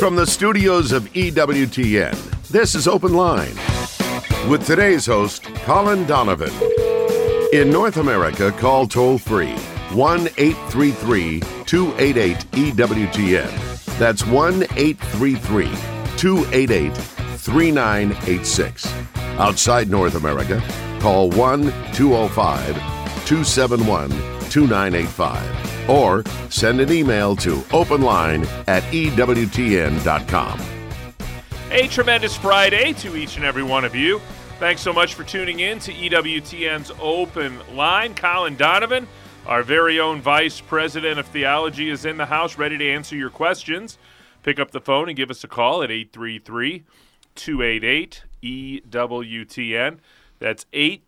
From the studios of EWTN, this is Open Line with today's host, Colin Donovan. In North America, call toll-free 1-833-288-EWTN. That's 1-833-288-3986. Outside North America, call 1-205-271-2985 or send an email to openline@ewtn.com. A tremendous Friday to each and every one of you. Thanks so much for tuning in to EWTN's Open Line. Colin Donovan, our very own Vice President of Theology, is in the house ready to answer your questions. Pick up the phone and give us a call at 833-288-EWTN. That's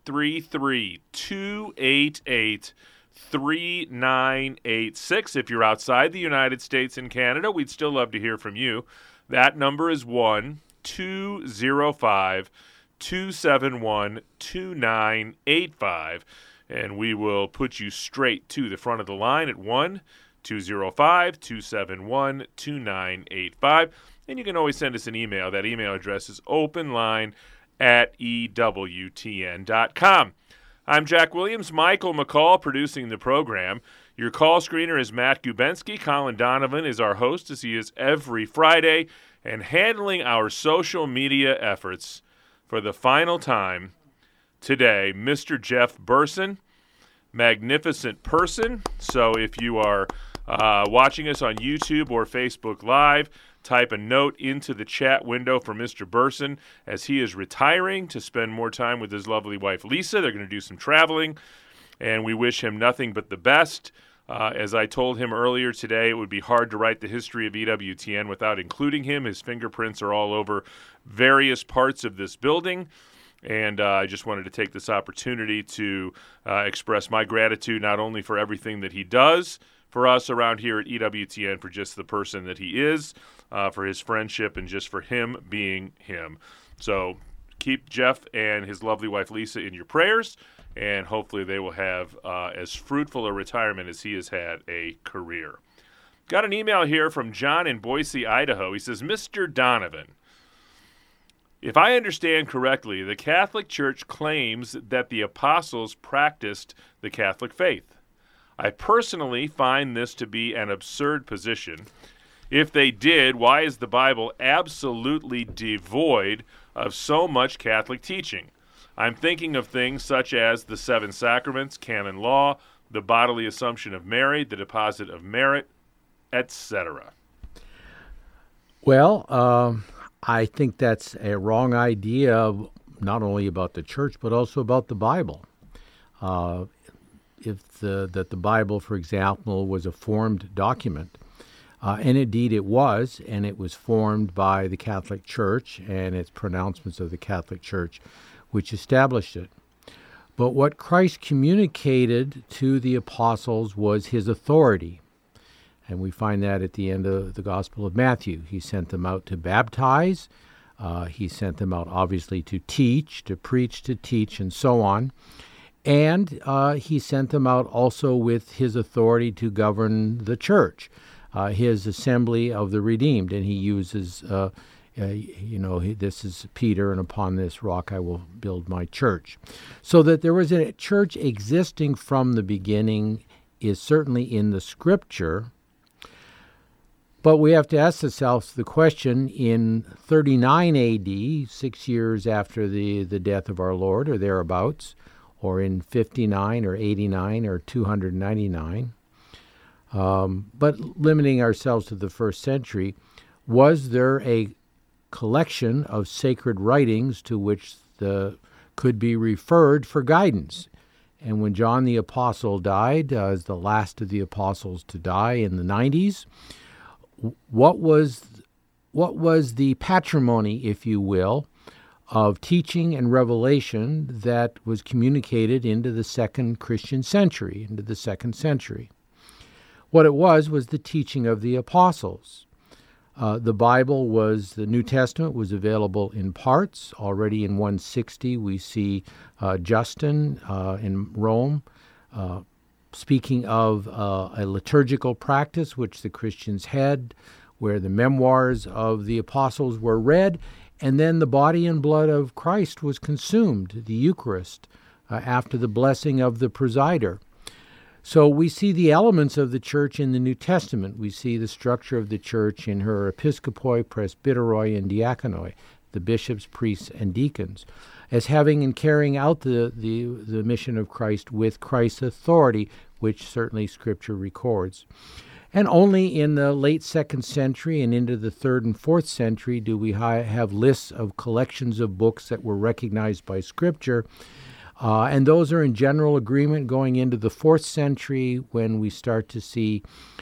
833-288-3986. If you're outside the United States and Canada, we'd still love to hear from you. That number is 1-205-271-2985, and we will put you straight to the front of the line at 1-205-271-2985. And you can always send us an email. That email address is openline@ewtn.com. I'm Jack Williams, Michael McCall producing the program. Your call screener is Matt Gubensky. Colin Donovan is our host, as he is every Friday, and handling our social media efforts for the final time today, Mr. Jeff Burson, magnificent person. So if you are watching us on YouTube or Facebook Live, type a note into the chat window for Mr. Burson as he is retiring to spend more time with his lovely wife, Lisa. They're going to do some traveling, and we wish him nothing but the best. As I told him earlier today, it would be hard to write the history of EWTN without including him. His fingerprints are all over various parts of this building, and I just wanted to take this opportunity to express my gratitude not only for everything that he does for us around here at EWTN, for just the person that he is, for his friendship, and just for him being him. So keep Jeff and his lovely wife Lisa in your prayers, and hopefully they will have as fruitful a retirement as he has had a career. Got an email here from John in Boise, Idaho. He says, Mr. Donovan, if I understand correctly, the Catholic Church claims that the apostles practiced the Catholic faith. I personally find this to be an absurd position. If they did, why is the Bible absolutely devoid of so much Catholic teaching? I'm thinking of things such as the 7 sacraments, canon law, the bodily assumption of Mary, the deposit of merit, etc. Well, I think that's a wrong idea, not only about the church, but also about the Bible. That the Bible, for example, was a formed document, and indeed it was formed by the Catholic Church and its pronouncements of the Catholic Church, which established it. But what Christ communicated to the apostles was his authority, and we find that at the end of the Gospel of Matthew. He sent them out to baptize, he sent them out obviously to teach, to preach, to teach, and so on. And he sent them out also with his authority to govern the church, his assembly of the redeemed. And he uses, this is Peter, and upon this rock I will build my church. So that there was a church existing from the beginning is certainly in the Scripture. But we have to ask ourselves the question, in 39 A.D., 6 years after the death of our Lord, or thereabouts, or in 59 or 89 or 299, but limiting ourselves to the first century, was there a collection of sacred writings to which could be referred for guidance? And when John the Apostle died, as the last of the apostles to die in the 90s, what was the patrimony, if you will, of teaching and revelation that was communicated into the second Christian century, into the 2nd century? What it was the teaching of the apostles. The New Testament was available in parts. Already in 160 we see Justin in Rome speaking of a liturgical practice which the Christians had, where the memoirs of the apostles were read, and then the body and blood of Christ was consumed, the Eucharist, after the blessing of the presider. So we see the elements of the church in the New Testament. We see the structure of the church in her episkopoi, presbyteroi, and diaconoi, the bishops, priests, and deacons, as having and carrying out the mission of Christ with Christ's authority, which certainly Scripture records. And only in the late 2nd century and into the 3rd and 4th century do we have lists of collections of books that were recognized by Scripture. And those are in general agreement going into the 4th century, when we start to see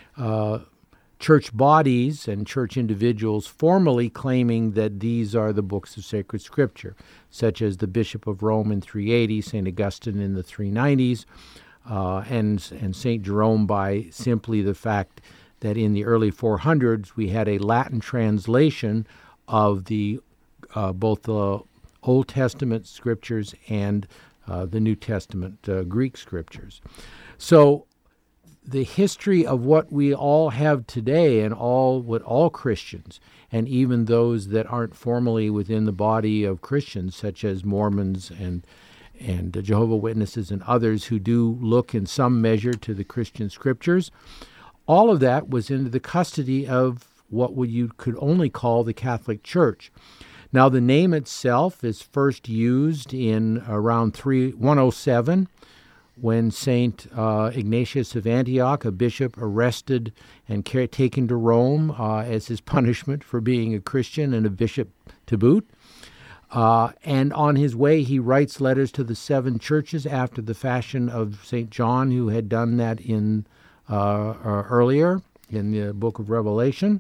church bodies and church individuals formally claiming that these are the books of sacred Scripture, such as the Bishop of Rome in 380, St. Augustine in the 390s, and St. Jerome by simply the fact that in the early 400s we had a Latin translation of the both the Old Testament Scriptures and the New Testament Greek Scriptures. So the history of what we all have today, and what all Christians, and even those that aren't formally within the body of Christians, such as Mormons and Jehovah's Witnesses and others who do look in some measure to the Christian Scriptures, all of that was into the custody of what you could only call the Catholic Church. Now, the name itself is first used in around 107, when St. Ignatius of Antioch, a bishop, arrested and taken to Rome as his punishment for being a Christian and a bishop to boot. And on his way, he writes letters to the 7 churches after the fashion of St. John, who had done that earlier in the book of Revelation.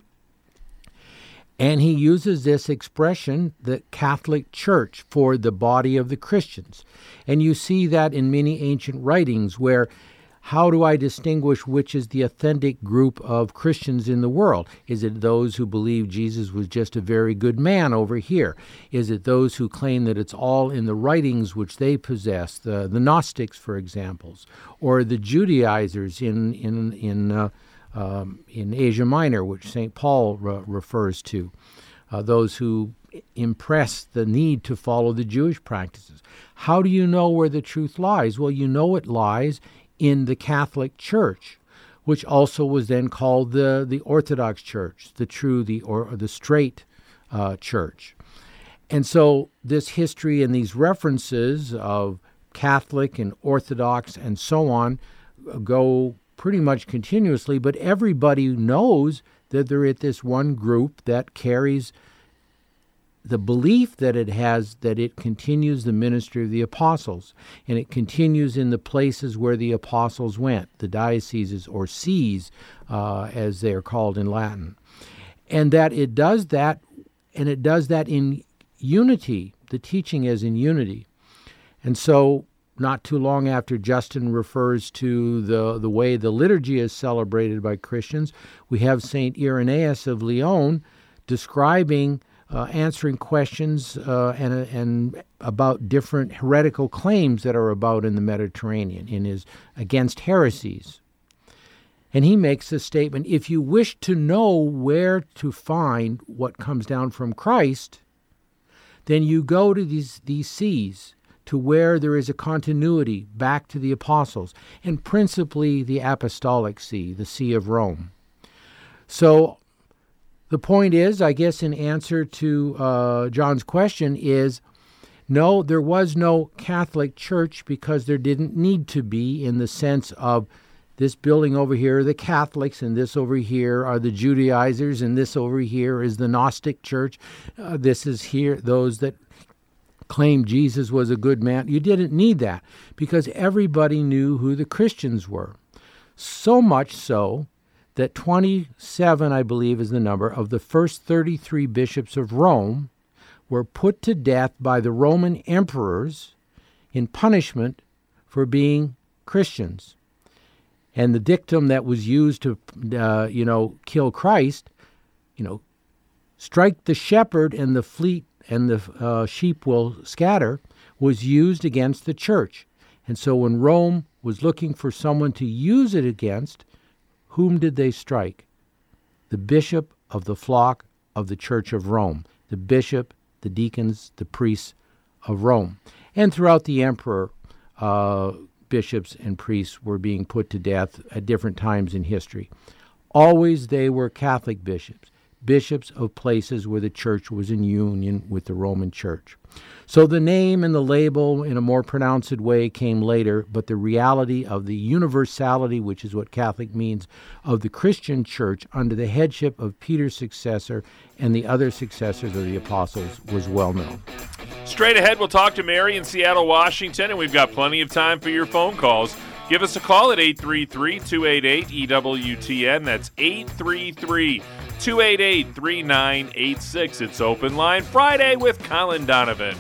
And he uses this expression, the Catholic Church, for the body of the Christians. And you see that in many ancient writings where, how do I distinguish which is the authentic group of Christians in the world? Is it those who believe Jesus was just a very good man over here? Is it those who claim that it's all in the writings which they possess, the Gnostics, for example, or the Judaizers in Asia Minor, which St. Paul refers to, those who impress the need to follow the Jewish practices? How do you know where the truth lies? Well, you know it lies in the Catholic Church, which also was then called the Orthodox Church, the straight church. And so this history and these references of Catholic and Orthodox and so on go pretty much continuously, but everybody knows that they're at this one group that carries the belief that it continues the ministry of the apostles, and it continues in the places where the apostles went, the dioceses or sees, as they are called in Latin. And that it does that, and it does that in unity. The teaching is in unity. And so not too long after Justin refers to the way the liturgy is celebrated by Christians, we have St. Irenaeus of Lyon describing answering questions and about different heretical claims that are about in the Mediterranean in his Against Heresies. And he makes a statement, if you wish to know where to find what comes down from Christ, then you go to these seas, to where there is a continuity back to the apostles, and principally the apostolic see, the See of Rome. So the point is, I guess in answer to John's question is, no, there was no Catholic Church because there didn't need to be, in the sense of this building over here are the Catholics, and this over here are the Judaizers, and this over here is the Gnostic Church. This is here, those that claim Jesus was a good man. You didn't need that because everybody knew who the Christians were. So much so that 27, I believe, is the number of the first 33 bishops of Rome were put to death by the Roman emperors in punishment for being Christians. And the dictum that was used to, kill Christ, strike the shepherd and the fleet and the sheep will scatter, was used against the church. And so when Rome was looking for someone to use it against, whom did they strike? the bishop of the flock of the Church of Rome, the bishop, the deacons, the priests of Rome. And throughout the emperor, bishops and priests were being put to death at different times in history. Always they were Catholic bishops, bishops of places where the church was in union with the Roman Church. So the name and the label in a more pronounced way came later, but the reality of the universality, which is what Catholic means, of the Christian church under the headship of Peter's successor and the other successors of the apostles was well known. Straight ahead, we'll talk to Mary in Seattle, Washington, and we've got plenty of time for your phone calls. Give us a call at 833-288-EWTN. That's 833-288-3986. It's Open Line Friday with Colin Donovan.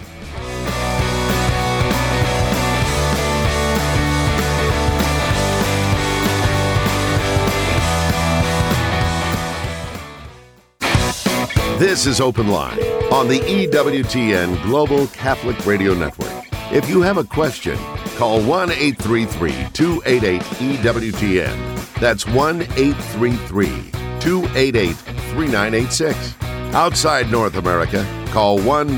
This is Open Line on the EWTN Global Catholic Radio Network. If you have a question, call 1-833-288-EWTN. That's 1-833-288-3986. Outside North America, call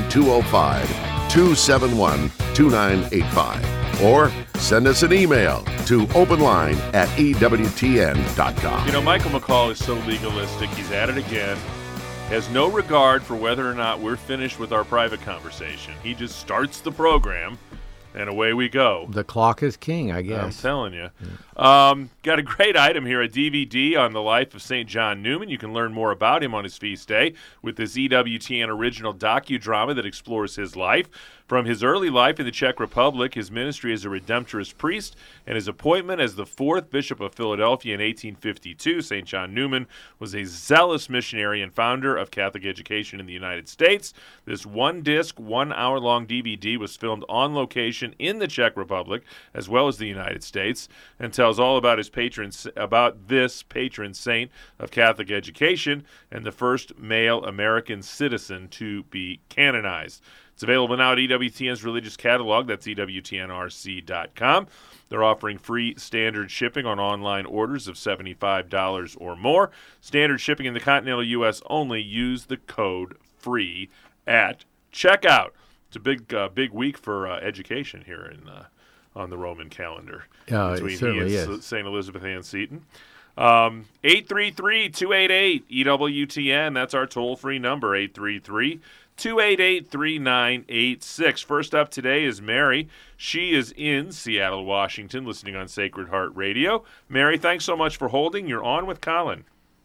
1-205-271-2985. Or send us an email to openline@EWTN.com. You know, Michael McCall is so legalistic. He's at it again. Has no regard for whether or not we're finished with our private conversation. He just starts the program, and away we go. The clock is king, I guess. I'm telling you. Got a great item here, a DVD on the life of St. John Newman. You can learn more about him on his feast day with this EWTN original docudrama that explores his life. From his early life in the Czech Republic, his ministry as a Redemptorist priest, and his appointment as the fourth Bishop of Philadelphia in 1852, St. John Newman was a zealous missionary and founder of Catholic education in the United States. This one-disc, 1-hour-long DVD was filmed on location in the Czech Republic, as well as the United States, and tells all about this patron saint of Catholic education and the first male American citizen to be canonized. It's available now at EWTN's religious catalog. That's EWTNRC.com. They're offering free standard shipping on online orders of $75 or more. Standard shipping in the continental U.S. only. Use the code FREE at checkout. It's a big week for education here on the Roman calendar. Between he and St. Elizabeth Ann Seton. 833-288-EWTN. That's our toll-free number, 833-288-3986. First up today is Mary. She is in Seattle, Washington, listening on Sacred Heart Radio. Mary, thanks so much for holding. You're on with Colin.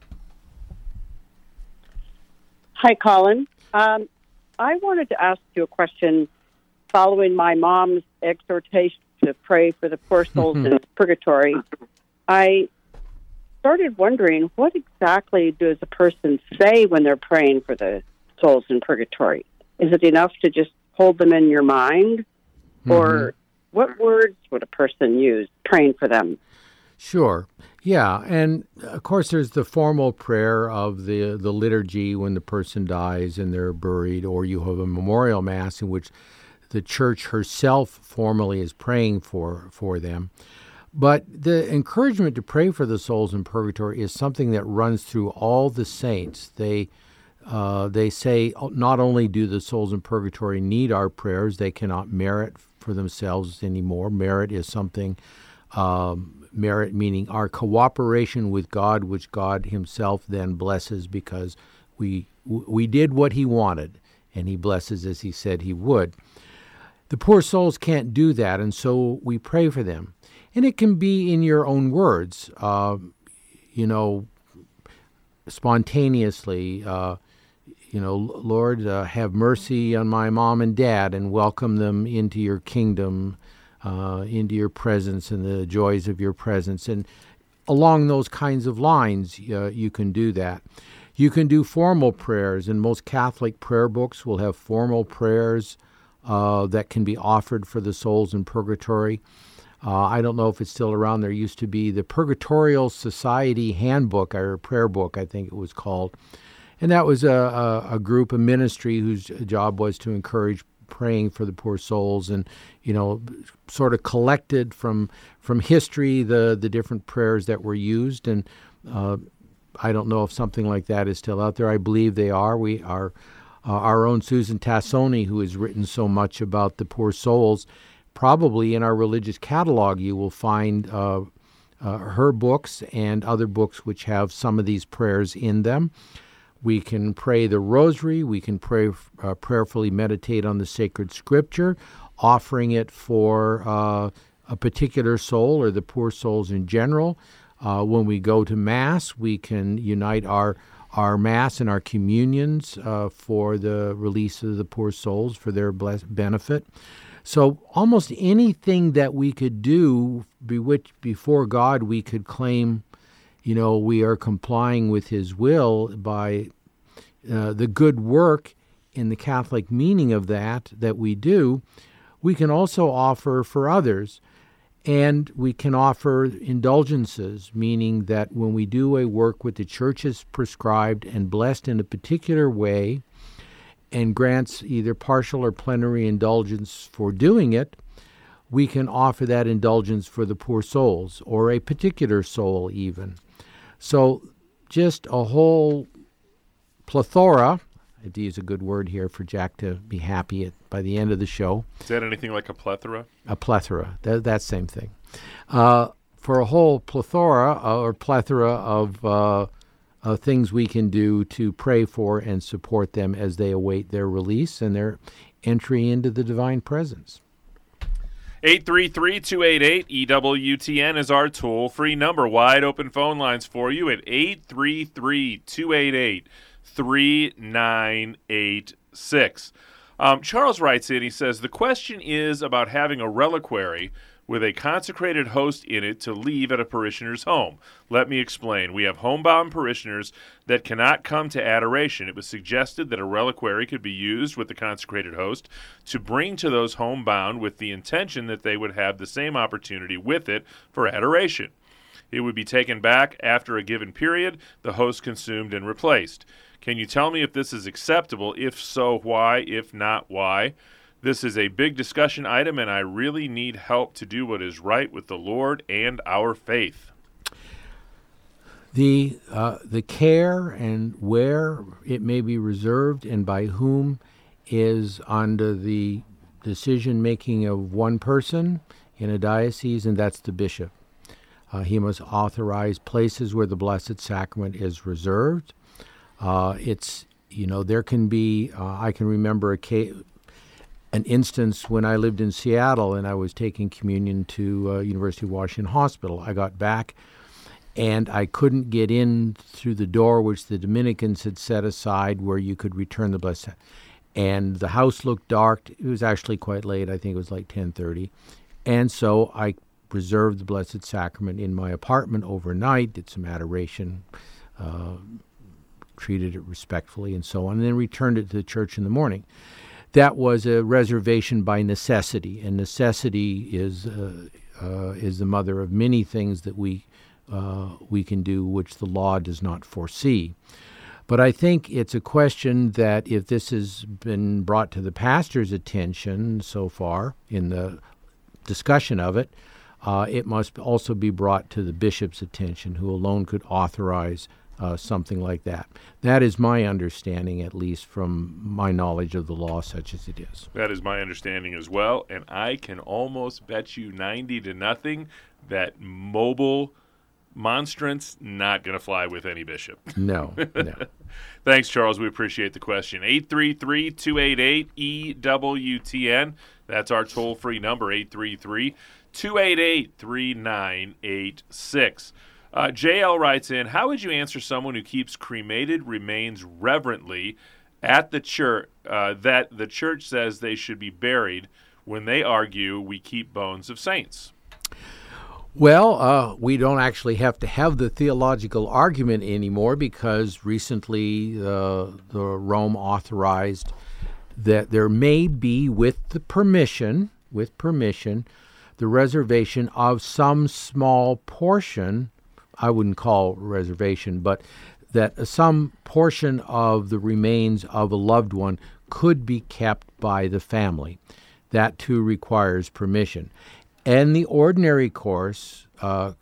Hi, Colin. I wanted to ask you a question following my mom's exhortation to pray for the poor souls in purgatory. I started wondering, what exactly does a person say when they're praying for the souls in purgatory? Is it enough to just hold them in your mind? Or what words would a person use praying for them? Sure. Yeah, and of course there's the formal prayer of the liturgy when the person dies and they're buried, or you have a memorial mass in which the church herself formally is praying for them. But the encouragement to pray for the souls in purgatory is something that runs through all the saints. They say not only do the souls in purgatory need our prayers, they cannot merit for themselves anymore. Merit is something, merit meaning our cooperation with God, which God himself then blesses because we did what he wanted, and he blesses as he said he would. The poor souls can't do that, and so we pray for them. And it can be in your own words, spontaneously, Lord, have mercy on my mom and dad and welcome them into your kingdom, into your presence and the joys of your presence. And along those kinds of lines, you can do that. You can do formal prayers, and most Catholic prayer books will have formal prayers that can be offered for the souls in purgatory. I don't know if it's still around. There used to be the Purgatorial Society Handbook, or prayer book, I think it was called. And that was a group, a ministry whose job was to encourage praying for the poor souls and, sort of collected from history the different prayers that were used. And I don't know if something like that is still out there. I believe they are. We are our own Susan Tassoni, who has written so much about the poor souls. Probably in our religious catalog, you will find her books and other books which have some of these prayers in them. We can pray the rosary. We can prayerfully meditate on the sacred scripture, offering it for a particular soul or the poor souls in general. When we go to Mass, we can unite our Mass and our communions for the release of the poor souls for their benefit. So almost anything that we could do before God, we could claim, we are complying with His will by the good work in the Catholic meaning of that we do. We can also offer for others, and we can offer indulgences, meaning that when we do a work which the Church has prescribed and blessed in a particular way, and grants either partial or plenary indulgence for doing it, we can offer that indulgence for the poor souls, or a particular soul even. So just a whole plethora, I have to use a good word here for Jack to be happy by the end of the show. Is that anything like a plethora? A plethora, that same thing. For a whole plethora of things we can do to pray for and support them as they await their release and their entry into the divine presence. 833-288-EWTN is our toll-free number. Wide open phone lines for you at 833-288-3986. Charles writes in, he says, the question is about having a reliquary with a consecrated host in it to leave at a parishioner's home. Let me explain. We have homebound parishioners that cannot come to adoration. It was suggested that a reliquary could be used with the consecrated host to bring to those homebound with the intention that they would have the same opportunity with it for adoration. It would be taken back after a given period, the host consumed and replaced. Can you tell me if this is acceptable? If so, why? If not, why? This is a big discussion item, and I really need help to do what is right with the Lord and our faith. The care and where it may be reserved and by whom is under the decision-making of one person in a diocese, and that's the bishop. He must authorize places where the Blessed Sacrament is reserved. There can be, I can remember an instance when I lived in Seattle and I was taking communion to University of Washington Hospital. I got back and I couldn't get in through the door which the Dominicans had set aside where you could return the Blessed. And the house looked dark. It was actually quite late. I think it was like 10:30. And so I preserved the Blessed Sacrament in my apartment overnight, did some adoration, treated it respectfully and so on, and then returned it to the church in the morning. That was a reservation by necessity, and necessity is the mother of many things that we can do which the law does not foresee. But I think it's a question that if this has been brought to the pastor's attention so far in the discussion of it, it must also be brought to the bishop's attention, who alone could authorize something like that. That is my understanding, at least from my knowledge of the law such as it is. That is my understanding as well, and I can almost bet you 90-0 that mobile monstrance not going to fly with any bishop. No. Thanks, Charles. We appreciate the question. 833-288-EWTN. That's our toll-free number, 833-288-3986. JL writes in, how would you answer someone who keeps cremated remains reverently at the church, that the church says they should be buried, when they argue we keep bones of saints? Well, we don't actually have to have the theological argument anymore, because recently the Rome authorized that there may be, with permission, the reservation of some small portion, I wouldn't call reservation, but that some portion of the remains of a loved one could be kept by the family. That too requires permission. And the ordinary course,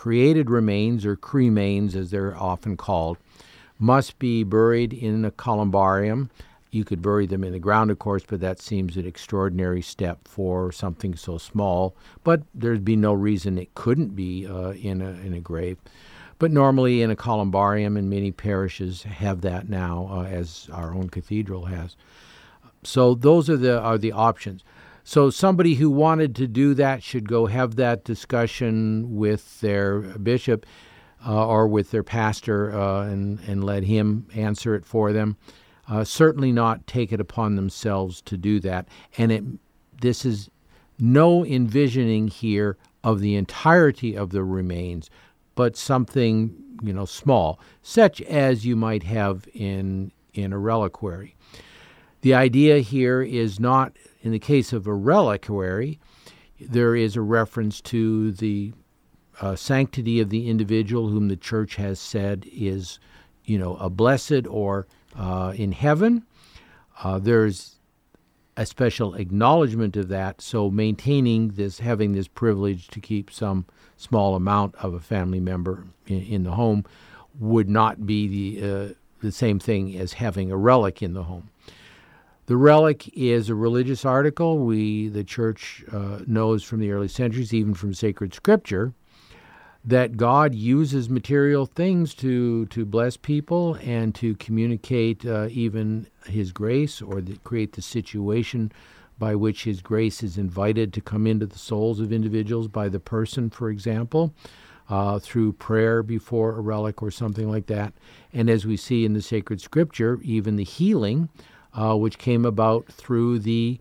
created remains, or cremains as they're often called, must be buried in a columbarium. You could bury them in the ground, of course, but that seems an extraordinary step for something so small. But there'd be no reason it couldn't be in a grave. But normally in a columbarium, and many parishes have that now, as our own cathedral has. So those are the options. So somebody who wanted to do that should go have that discussion with their bishop or with their pastor and let him answer it for them. Certainly not take it upon themselves to do that. And this is no envisioning here of the entirety of the remains, but something, small, such as you might have in a reliquary. The idea here is not, in the case of a reliquary, there is a reference to the sanctity of the individual whom the church has said is, a blessed or in heaven. There's a special acknowledgement of that. So maintaining this, having this privilege to keep some small amount of a family member in the home would not be the same thing as having a relic in the home. The relic is a religious article. The church knows from the early centuries, even from sacred scripture, that God uses material things to bless people and to communicate even His grace, or create the situation by which His grace is invited to come into the souls of individuals by the person, for example, through prayer before a relic or something like that. And as we see in the sacred scripture, even the healing, which came about through the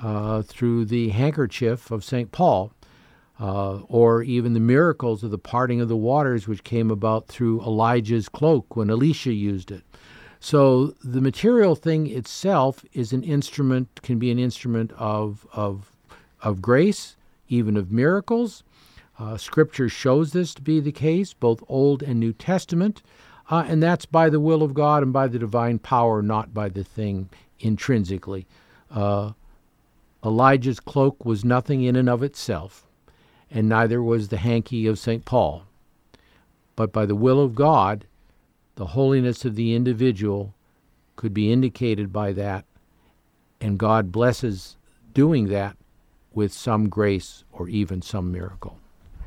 handkerchief of St. Paul, or even the miracles of the parting of the waters, which came about through Elijah's cloak when Elisha used it. So the material thing itself is an instrument, can be an instrument of grace, even of miracles. Scripture shows this to be the case, both Old and New Testament. And that's by the will of God and by the divine power, not by the thing intrinsically. Elijah's cloak was nothing in and of itself, and neither was the hanky of St. Paul. But by the will of God, the holiness of the individual could be indicated by that, and God blesses doing that with some grace or even some miracle.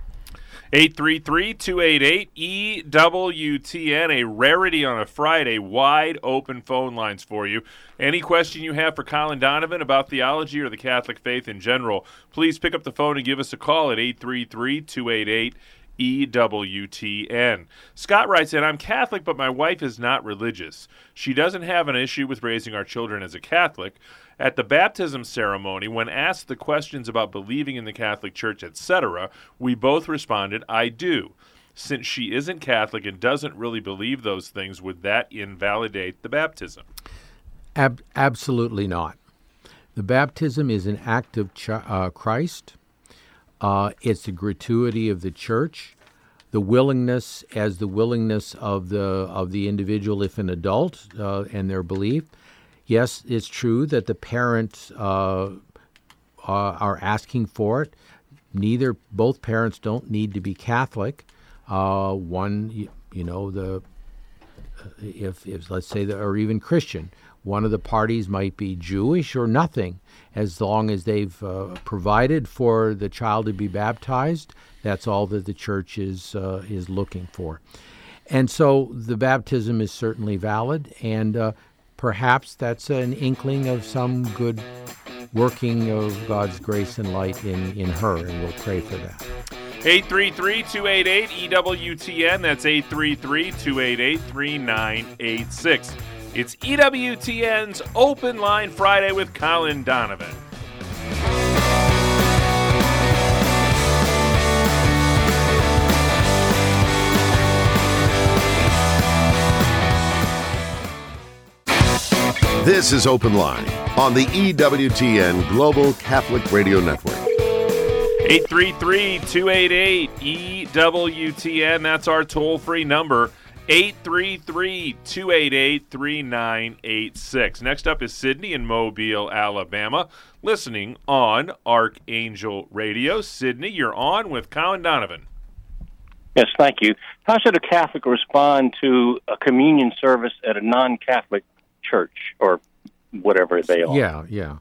833-288-EWTN, a rarity on a Friday, wide open phone lines for you. Any question you have for Colin Donovan about theology or the Catholic faith in general, please pick up the phone and give us a call at 833-288-EWTN. Scott writes in, I'm Catholic, but my wife is not religious. She doesn't have an issue with raising our children as a Catholic. At the baptism ceremony, when asked the questions about believing in the Catholic Church, etc., we both responded, I do. Since she isn't Catholic and doesn't really believe those things, would that invalidate the baptism? Absolutely not. The baptism is an act of Christ. It's the gratuity of the Church. The willingness as the willingness of the individual, if an adult, and their belief. Yes, it's true that the parents are asking for it. Both parents don't need to be Catholic. If let's say, or even Christian, one of the parties might be Jewish or nothing. As long as they've provided for the child to be baptized, that's all that the Church is looking for. And so the baptism is certainly valid, and perhaps that's an inkling of some good working of God's grace and light in her, and we'll pray for that. 833-288-EWTN. That's 833-288-3986. It's EWTN's Open Line Friday with Colin Donovan. This is Open Line on the EWTN Global Catholic Radio Network. 833-288-EWTN. That's our toll-free number, 833-288-3986. Next up is Sydney in Mobile, Alabama, listening on Archangel Radio. Sydney, you're on with Colin Donovan. Yes, thank you. How should a Catholic respond to a communion service at a non-Catholic church or whatever they are? Yeah.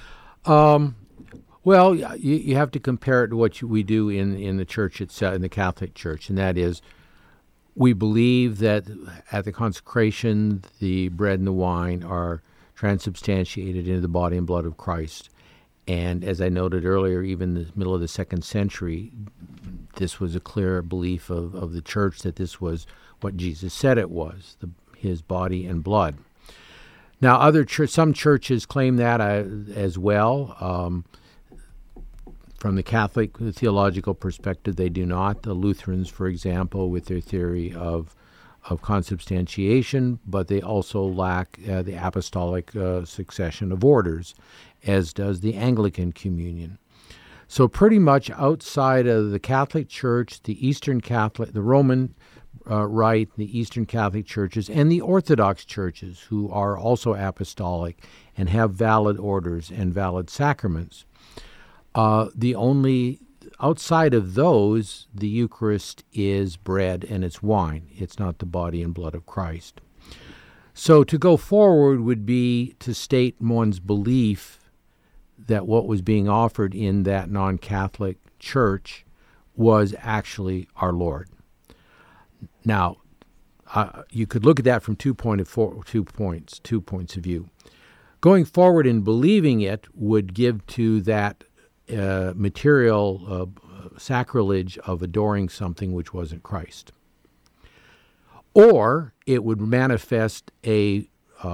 Well, you have to compare it to what we do in the church itself, in the Catholic Church, and that is we believe that at the consecration, the bread and the wine are transubstantiated into the body and blood of Christ. And as I noted earlier, even in the middle of the 2nd century, this was a clear belief of the church that this was what Jesus said it was, his body and blood. Now, some churches claim that as well. From the Catholic theological perspective, they do not. The Lutherans, for example, with their theory of consubstantiation, but they also lack the apostolic succession of orders, as does the Anglican Communion. So pretty much outside of the Catholic Church, the Roman Rite, the Eastern Catholic churches, and the Orthodox churches, who are also apostolic and have valid orders and valid sacraments, outside of those, the Eucharist is bread and it's wine. It's not the body and blood of Christ. So to go forward would be to state one's belief that what was being offered in that non-Catholic church was actually our Lord. Now, you could look at that from two points of view. Going forward and believing it would give to that material sacrilege of adoring something which wasn't Christ. Or it would manifest an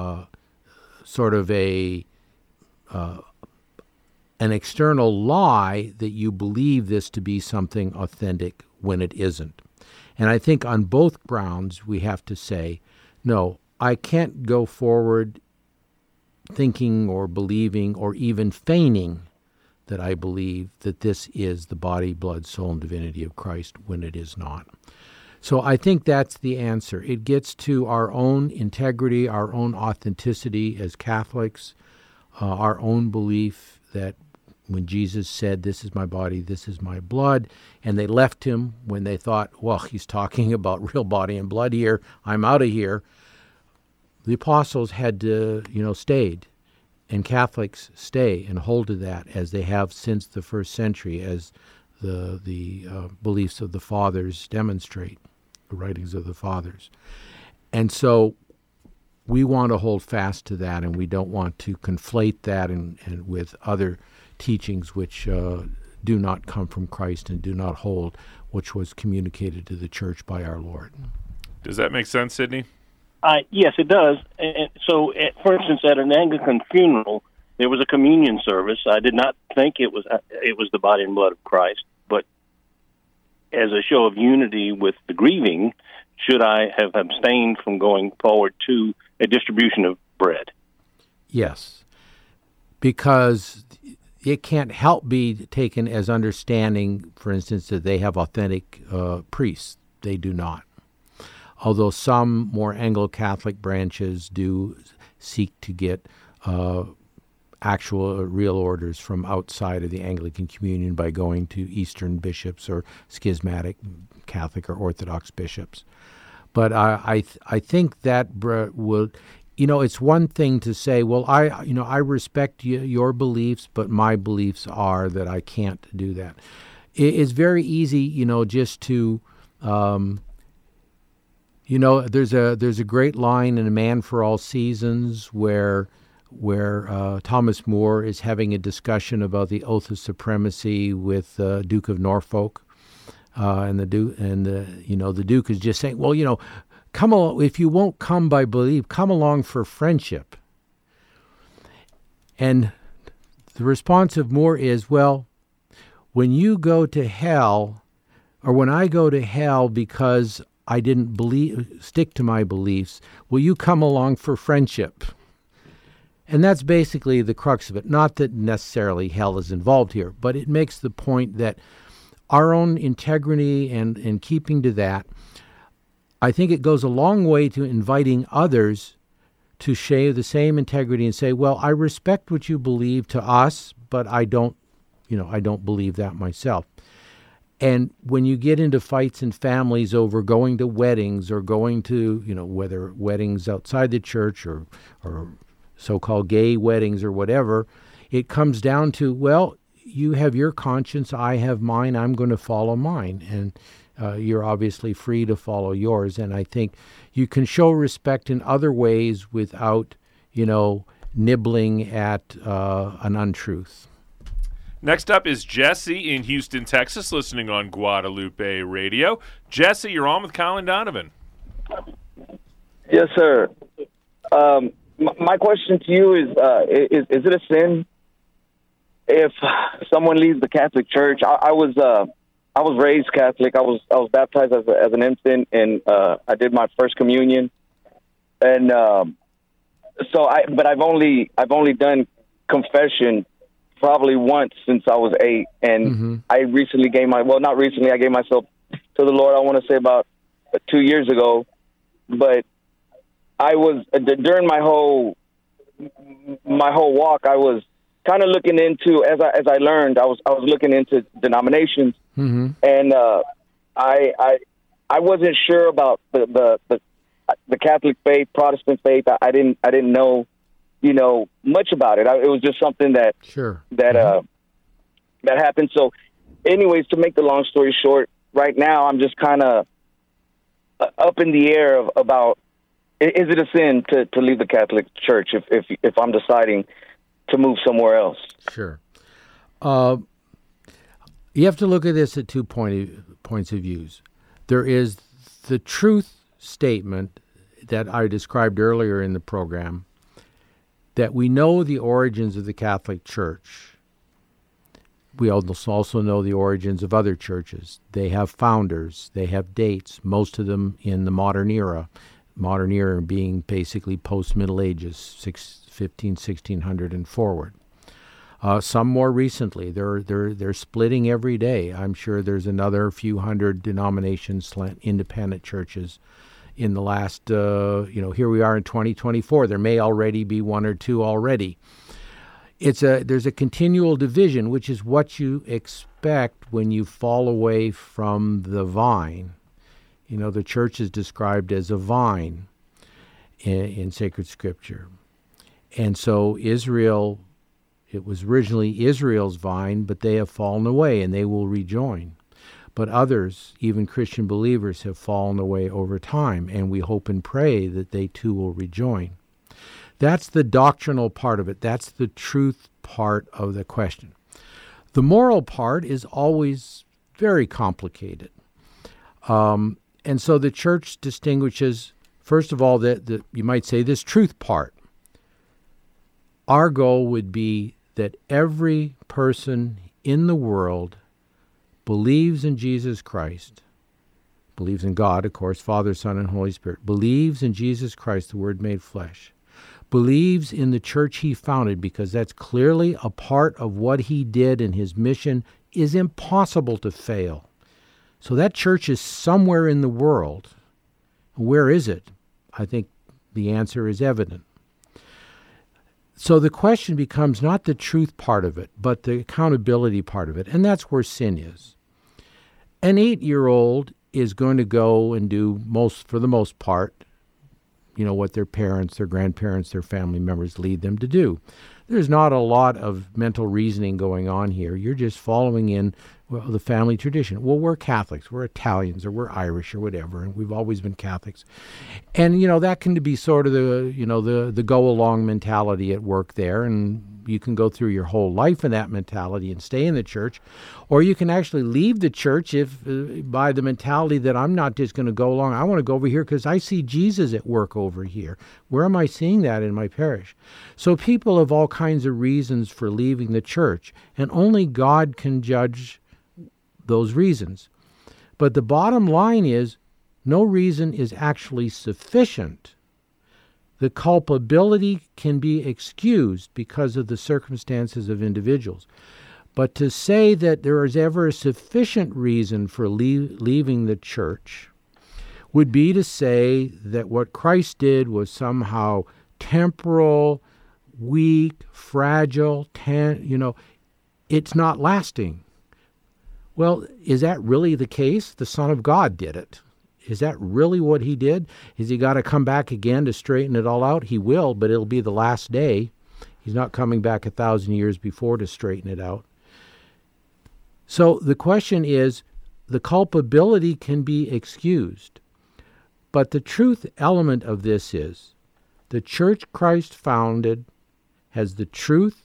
external lie that you believe this to be something authentic when it isn't. And I think on both grounds we have to say, no, I can't go forward thinking or believing or even feigning that I believe that this is the body, blood, soul, and divinity of Christ when it is not. So I think that's the answer. It gets to our own integrity, our own authenticity as Catholics, our own belief that when Jesus said, "This is my body, this is my blood," and they left him when they thought, well, he's talking about real body and blood here, I'm out of here. The apostles had to, stayed. And Catholics stay and hold to that as they have since the 1st century, as the beliefs of the Fathers demonstrate, the writings of the Fathers. And so we want to hold fast to that, and we don't want to conflate that and with other teachings which do not come from Christ and do not hold which was communicated to the Church by our Lord. Does that make sense, Sidney? Yes, it does. And so, for instance, at an Anglican funeral, there was a communion service. I did not think it was the body and blood of Christ, but as a show of unity with the grieving, should I have abstained from going forward to a distribution of bread? Yes, because it can't help be taken as understanding, for instance, that they have authentic priests. They do not. Although some more Anglo-Catholic branches do seek to get actual real orders from outside of the Anglican Communion by going to Eastern bishops or schismatic Catholic or Orthodox bishops. But I think that will, it's one thing to say, well, I respect your beliefs, but my beliefs are that I can't do that. It's very easy, just to. There's a great line in A Man for All Seasons where Thomas More is having a discussion about the oath of supremacy with Duke of Norfolk, and the Duke is just saying, well, come along, if you won't come by belief, come along for friendship. And the response of More is, well, when you go to hell, or when I go to hell because I didn't stick to my beliefs, will you come along for friendship? And that's basically the crux of it. Not that necessarily hell is involved here, but it makes the point that our own integrity and keeping to that, I think it goes a long way to inviting others to share the same integrity and say, well, I respect what you believe to us, but I don't believe that myself. And when you get into fights in families over going to weddings or going to, whether weddings outside the church or so-called gay weddings or whatever, it comes down to, well, you have your conscience, I have mine, I'm going to follow mine. And you're obviously free to follow yours. And I think you can show respect in other ways without, nibbling at an untruth. Next up is Jesse in Houston, Texas, listening on Guadalupe Radio. Jesse, you're on with Colin Donovan. Yes, sir. My question to you is it a sin if someone leaves the Catholic Church? I was raised Catholic. I was baptized as an infant, and I did my first communion. And but I've only done confession probably once since I was 8, and I recently gave I gave myself to the Lord. I want to say about 2 years ago, but I was during my whole walk, I was kind of looking into as I learned. I was looking into denominations, and I wasn't sure about the Catholic faith, Protestant faith. I didn't know much about it. It was just something that happened. So, anyways, to make the long story short, right now I'm just kind of up in the air about is it a sin to leave the Catholic Church if I'm deciding to move somewhere else? Sure. You have to look at this at 2 points of views. There is the truth statement that I described earlier in the program, that we know the origins of the Catholic Church. We also know the origins of other churches. They have founders. They have dates, most of them in the modern era. Modern era being basically post-Middle Ages, 1600 and forward. Some more recently. They're splitting every day. I'm sure there's another few hundred denominations, independent churches in the last, here we are in 2024. There may already be one or two already. There's a continual division, which is what you expect when you fall away from the vine. The church is described as a vine in sacred scripture. And so Israel, it was originally Israel's vine, but they have fallen away and they will rejoin. But others, even Christian believers, have fallen away over time, and we hope and pray that they too will rejoin. That's the doctrinal part of it. That's the truth part of the question. The moral part is always very complicated. And so the church distinguishes, first of all, the you might say this truth part. Our goal would be that every person in the world believes in Jesus Christ, believes in God, of course, Father, Son, and Holy Spirit, believes in Jesus Christ, the Word made flesh, believes in the church he founded, because that's clearly a part of what he did, and his mission is impossible to fail. So that church is somewhere in the world. Where is it? I think the answer is evident. So the question becomes not the truth part of it, but the accountability part of it, and that's where sin is. An 8-year-old is going to go and do for the most part, what their parents, their grandparents, their family members lead them to do. There's not a lot of mental reasoning going on here. You're just following in the family tradition. Well, we're Catholics, we're Italians, or we're Irish, or whatever, and we've always been Catholics. And, that can be sort of the go-along mentality at work there, and you can go through your whole life in that mentality and stay in the church, or you can actually leave the church by the mentality that I'm not just going to go along. I want to go over here because I see Jesus at work over here. Where am I seeing that in my parish? So people have all kinds of reasons for leaving the church, and only God can judge those reasons. But the bottom line is, no reason is actually sufficient. The culpability can be excused because of the circumstances of individuals. But to say that there is ever a sufficient reason for leaving the church would be to say that what Christ did was somehow temporal, weak, fragile, it's not lasting. Well, is that really the case? The Son of God did it. Is that really what he did? Is he got to come back again to straighten it all out? He will, but it'll be the last day. He's not coming back 1,000 years before to straighten it out. So the question is, the culpability can be excused. But the truth element of this is, the church Christ founded has the truth.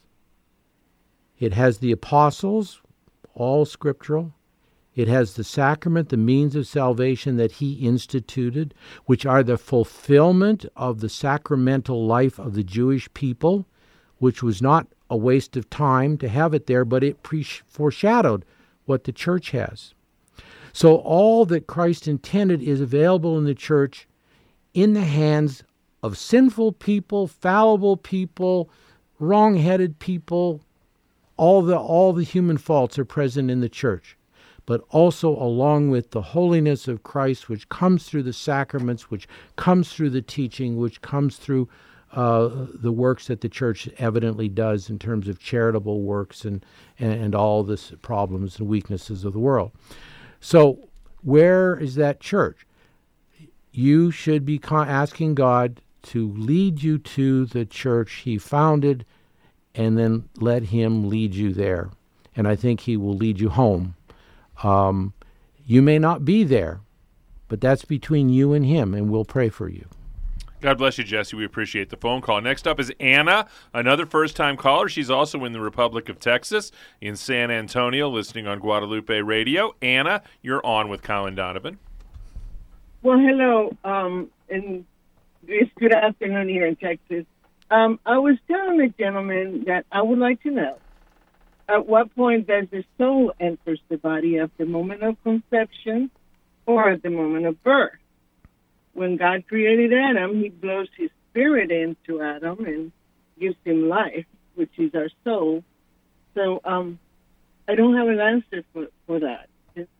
It has the apostles, all scriptural. It has the sacrament, the means of salvation that he instituted, which are the fulfillment of the sacramental life of the Jewish people, which was not a waste of time to have it there, but it foreshadowed what the church has. So all that Christ intended is available in the church in the hands of sinful people, fallible people, wrong-headed people. All the human faults are present in the church, but also along with the holiness of Christ, which comes through the sacraments, which comes through the teaching, which comes through the works that the church evidently does in terms of charitable works and all the problems and weaknesses of the world. So where is that church? You should be asking God to lead you to the church he founded, and then let him lead you there. And I think he will lead you home. You may not be there, but that's between you and him, and we'll pray for you. God bless you, Jesse. We appreciate the phone call. Next up is Anna, another first-time caller. She's also in the Republic of Texas, in San Antonio, listening on Guadalupe Radio. Anna, you're on with Colin Donovan. Well, hello, and it's good afternoon here in Texas. I was telling the gentleman that I would like to know, at what point does the soul enter the body, at the moment of conception or at the moment of birth? When God created Adam, he blows his spirit into Adam and gives him life, which is our soul. So I don't have an answer for that.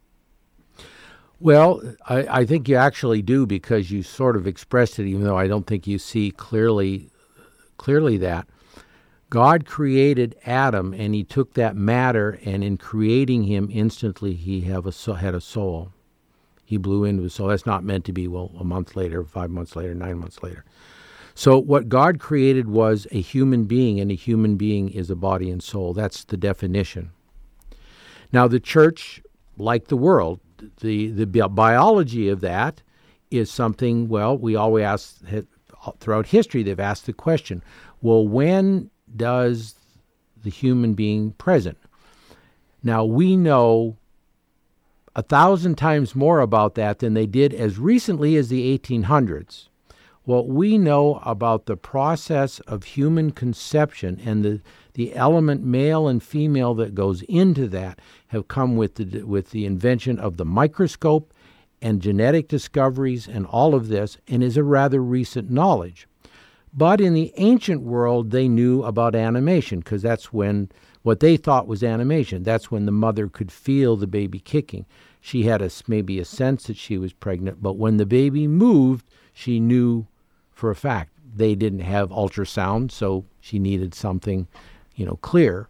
Well, I think you actually do, because you sort of expressed it, even though I don't think you see clearly that. God created Adam, and he took that matter, and in creating him, instantly he had a soul. He blew into his soul. That's not meant to be, a month later, 5 months later, 9 months later. So what God created was a human being, and a human being is a body and soul. That's the definition. Now, the church, like the world, the biology of that is something, we always ask, throughout history, they've asked the question, when does the human being present? Now, we know 1,000 times more about that than they did as recently as the 1800s. What we know about the process of human conception and the element male and female that goes into that have come with the invention of the microscope and genetic discoveries and all of this, and is a rather recent knowledge. But in the ancient world, they knew about animation, because that's when what they thought was animation. That's when the mother could feel the baby kicking. She had maybe a sense that she was pregnant, but when the baby moved, she knew for a fact. They didn't have ultrasound, so she needed something, clear.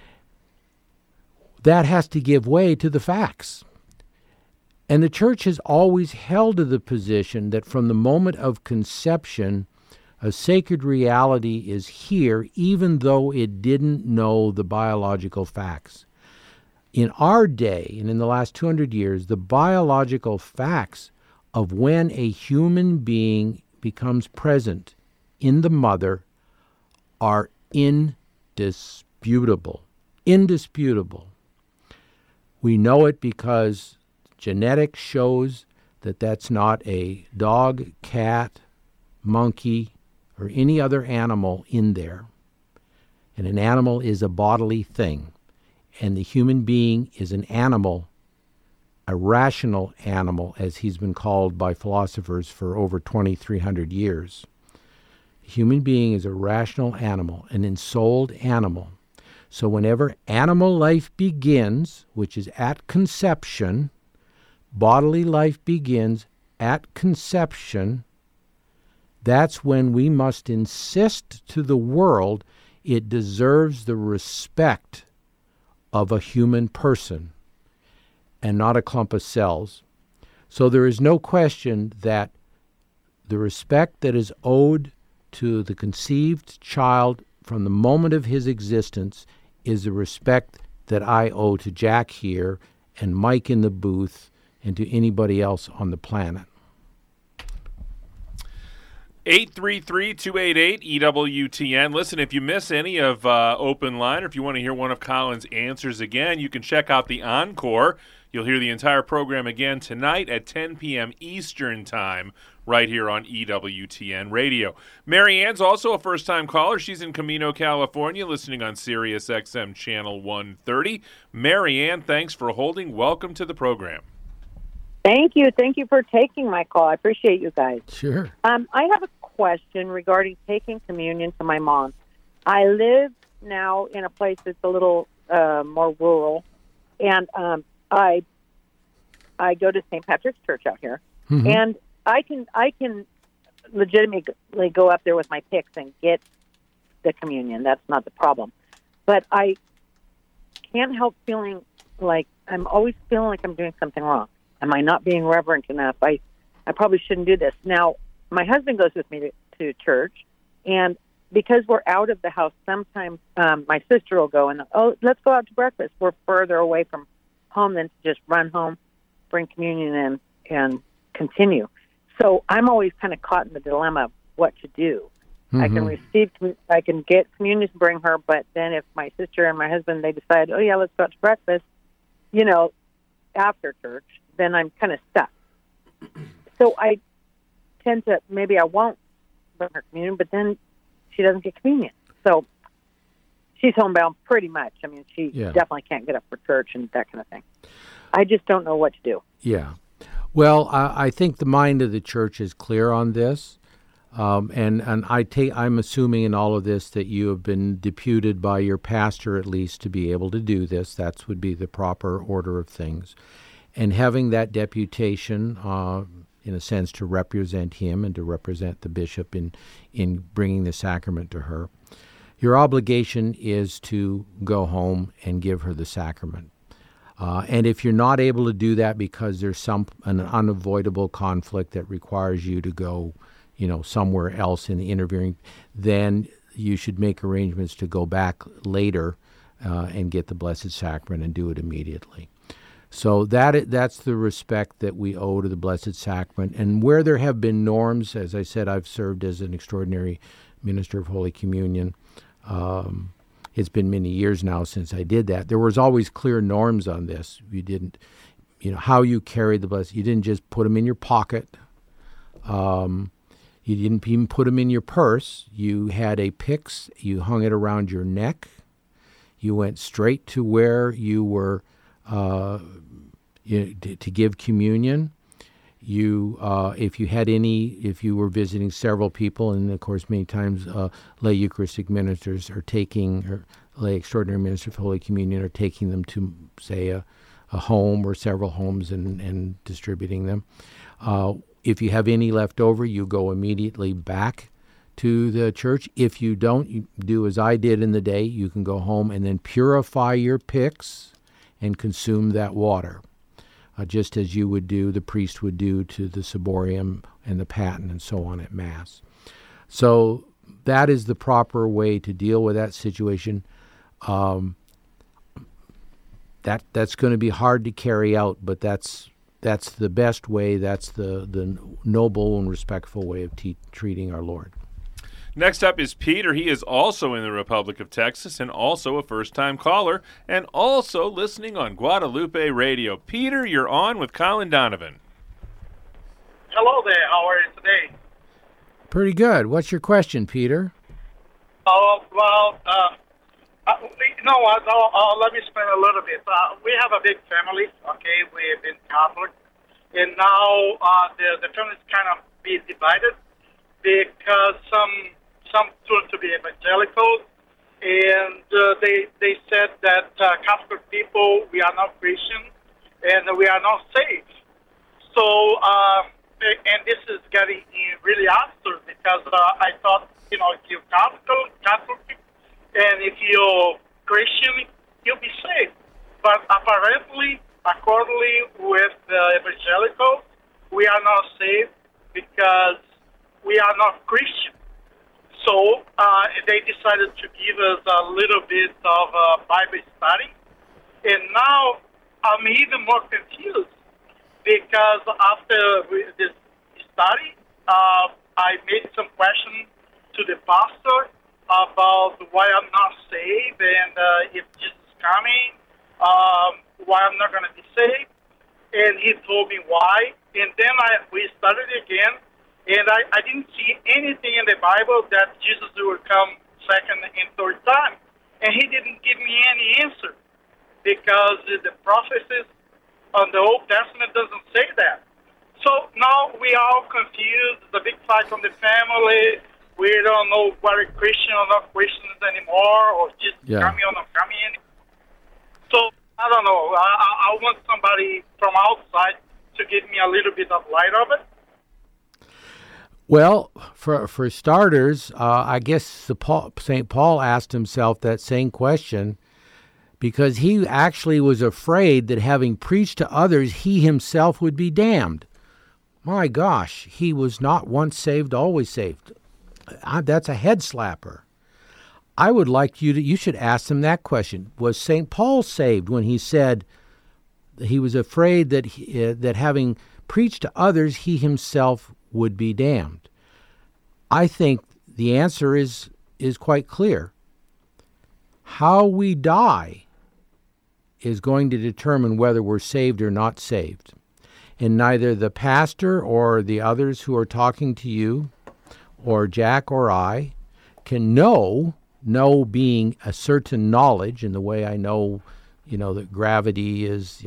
That has to give way to the facts. And the church has always held to the position that from the moment of conception, a sacred reality is here, even though it didn't know the biological facts. In our day, and in the last 200 years, the biological facts of when a human being becomes present in the mother are indisputable. Indisputable. We know it because genetics shows that that's not a dog, cat, monkey, or any other animal in there. And an animal is a bodily thing. And the human being is an animal, a rational animal, as he's been called by philosophers for over 2,300 years. The human being is a rational animal, an ensouled animal. So whenever animal life begins, which is at conception, bodily life begins at conception, that's when we must insist to the world it deserves the respect of a human person. and not a clump of cells. So there is no question that the respect that is owed to the conceived child from the moment of his existence is the respect that I owe to Jack here and Mike in the booth and to anybody else on the planet. 833-288-EWTN. Listen, if you miss any of Open Line or if you want to hear one of Colin's answers again, you can check out the encore. You'll hear the entire program again tonight at 10 p.m. Eastern Time right here on EWTN Radio. Mary Ann's also a first-time caller. She's in Camino, California, listening on Sirius XM Channel 130. Mary Ann, thanks for holding. Welcome to the program. Thank you. Thank you for taking my call. I appreciate you guys. Sure. I have a question regarding taking communion to my mom. I live now in a place that's a little more rural, and I go to St. Patrick's Church out here, and I can legitimately go up there with my picks and get the communion. That's not the problem. But I can't help feeling like I'm always feeling like I'm doing something wrong. Am I not being reverent enough? I probably shouldn't do this. Now, my husband goes with me to church, and because we're out of the house, sometimes my sister will go and, let's go out to breakfast. We're further away from home than to just run home, bring communion in, and continue. So I'm always kind of caught in the dilemma of what to do. I can get communion to bring her, but then if my sister and my husband, they decide, let's go out to breakfast, after church, then I'm kind of stuck. So I tend to, maybe I won't bring her communion, but then she doesn't get communion. So she's homebound pretty much. I mean, she definitely can't get up for church and that kind of thing. I just don't know what to do. Yeah. Well, I think the mind of the church is clear on this. And I'm assuming in all of this that you have been deputed by your pastor at least to be able to do this. That would be the proper order of things. And having that deputation, in a sense, to represent him and to represent the bishop in bringing the sacrament to her, your obligation is to go home and give her the sacrament. And if you're not able to do that because there's an unavoidable conflict that requires you to go somewhere else in the interviewing, then you should make arrangements to go back later and get the Blessed Sacrament and do it immediately. So that's the respect that we owe to the Blessed Sacrament. And where there have been norms, as I said, I've served as an extraordinary minister of Holy Communion. It's been many years now since I did that. There was always clear norms on this. You didn't, how you carried the Blessed. You didn't just put them in your pocket. You didn't even put them in your purse. You had a pyx. You hung it around your neck. You went straight to where you were to give communion. If you were visiting several people, and of course many times lay Eucharistic ministers are taking, or lay extraordinary ministers of Holy Communion are taking them to, say, a home or several homes and distributing them. If you have any left over, you go immediately back to the church. If you don't, you do as I did in the day. You can go home and then purify your pyx and consume that water, just as you would do, the priest would do to the ciborium and the paten and so on at Mass. So that is the proper way to deal with that situation. That's going to be hard to carry out, but that's the best way. That's the noble and respectful way of treating our Lord. Next up is Peter. He is also in the Republic of Texas and also a first-time caller and also listening on Guadalupe Radio. Peter, you're on with Colin Donovan. Hello there. How are you today? Pretty good. What's your question, Peter? Let me explain a little bit. We have a big family, okay? We've been Catholic. And now the family is kind of being divided because some turn to be evangelical, and they said that Catholic people, we are not Christian, and we are not safe. So, and this is getting really absurd because I thought, if you're Catholic, and if you're Christian, you'll be safe. But apparently, accordingly, especially with the evangelicals, we are not saved because we are not Christian. So they decided to give us a little bit of Bible study. And now I'm even more confused because after this study, I made some questions to the pastor about why I'm not saved and if Jesus is coming, why I'm not going to be saved. And he told me why. And then we started again. And I didn't see anything in the Bible that Jesus would come second and third time. And he didn't give me any answer because the prophecies on the Old Testament doesn't say that. So now we are all confused. The big fight on the family. We don't know whether Christian or not Christians anymore, or just coming or not coming in. So I don't know. I want somebody from outside to give me a little bit of light of it. Well, for starters, I guess St. Paul asked himself that same question because he actually was afraid that having preached to others, he himself would be damned. My gosh, he was not once saved, always saved. That's a head slapper. I would like you should ask him that question. Was St. Paul saved when he said he was afraid that that having preached to others, he himself would be damned? I think the answer is quite clear. How we die is going to determine whether we're saved or not saved. And neither the pastor or the others who are talking to you or Jack or I can know being a certain knowledge in the way I know, that gravity is,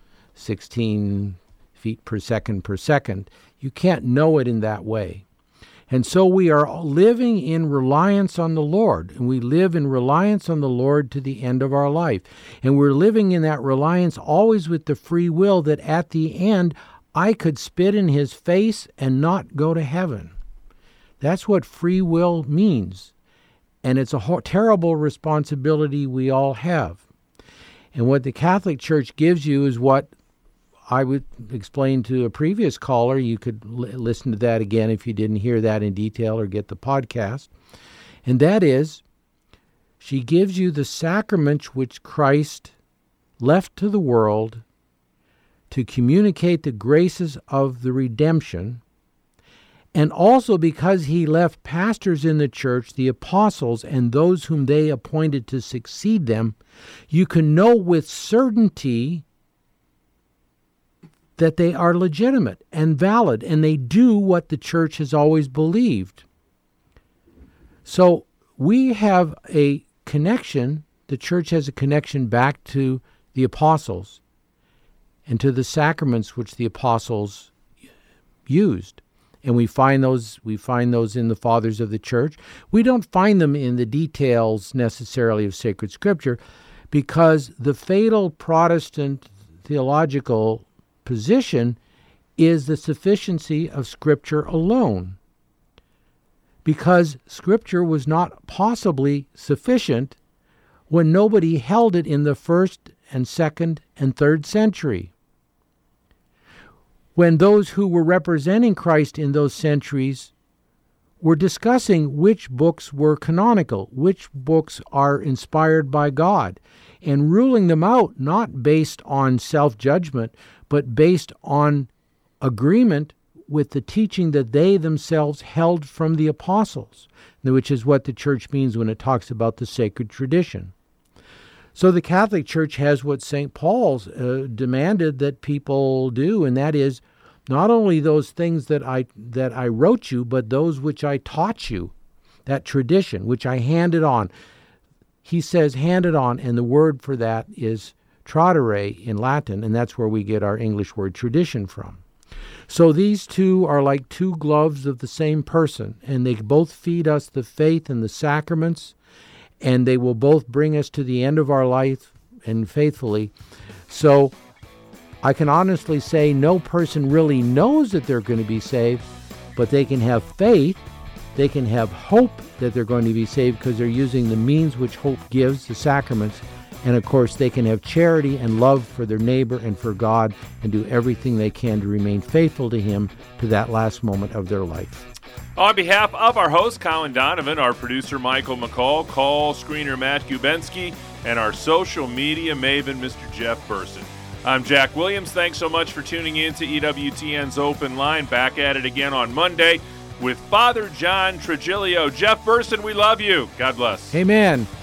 16 feet per second. You can't know it in that way. And so we are living in reliance on the Lord, and we live in reliance on the Lord to the end of our life. And we're living in that reliance always with the free will that at the end I could spit in his face and not go to heaven. That's what free will means. And it's a terrible responsibility we all have. And what the Catholic Church gives you is what I would explain to a previous caller. You could listen to that again if you didn't hear that in detail or get the podcast. And that is, she gives you the sacrament which Christ left to the world to communicate the graces of the redemption. And also because he left pastors in the church, the apostles, and those whom they appointed to succeed them, you can know with certainty that they are legitimate and valid, and they do what the church has always believed. So we have a connection, the church has a connection back to the apostles and to the sacraments which the apostles used. And we find those in the fathers of the church. We don't find them in the details necessarily of sacred scripture, because the fatal Protestant theological position is the sufficiency of Scripture alone. Because Scripture was not possibly sufficient when nobody held it in the 1st and 2nd and 3rd century. When those who were representing Christ in those centuries were discussing which books were canonical, which books are inspired by God, and ruling them out not based on self-judgment, but based on agreement with the teaching that they themselves held from the apostles, which is what the church means when it talks about the sacred tradition. So the Catholic Church has what St. Paul's demanded that people do, and that is not only those things that I wrote you, but those which I taught you, that tradition which I handed on. He says handed on, and the word for that is tradere in Latin, and that's where we get our English word tradition from. So these two are like two gloves of the same person, and they both feed us the faith and the sacraments, and they will both bring us to the end of our life and faithfully. So I can honestly say no person really knows that they're going to be saved, but they can have faith, they can have hope that they're going to be saved because they're using the means which hope gives, the sacraments, And of course, they can have charity and love for their neighbor and for God and do everything they can to remain faithful to Him to that last moment of their life. On behalf of our host, Colin Donovan, our producer, Michael McCall, call screener Matt Gubensky, and our social media maven, Mr. Jeff Burson. I'm Jack Williams. Thanks so much for tuning in to EWTN's Open Line. Back at it again on Monday with Father John Trigilio. Jeff Burson, we love you. God bless. Amen.